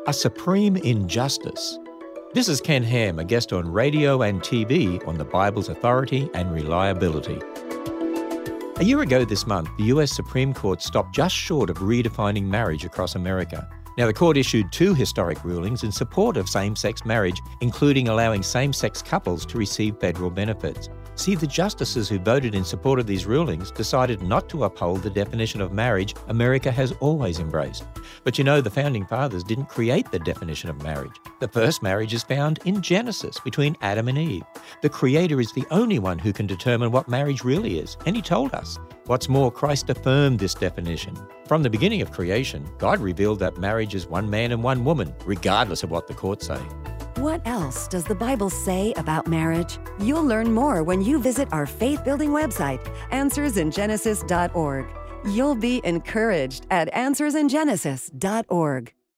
A supreme injustice. This is Ken Ham, a guest on radio and TV on the Bible's authority and reliability. A year ago this month, the US Supreme Court stopped just short of redefining marriage across America. Now, the court issued 2 historic rulings in support of same-sex marriage, including allowing same-sex couples to receive federal benefits. See, the justices who voted in support of these rulings decided not to uphold the definition of marriage America has always embraced. But you know, the Founding Fathers didn't create the definition of marriage. The first marriage is found in Genesis between Adam and Eve. The Creator is the only one who can determine what marriage really is, and He told us. What's more, Christ affirmed this definition. From the beginning of creation, God revealed that marriage is one man and one woman, regardless of what the courts say. What else does the Bible say about marriage? You'll learn more when you visit our faith-building website, AnswersInGenesis.org. You'll be encouraged at AnswersInGenesis.org.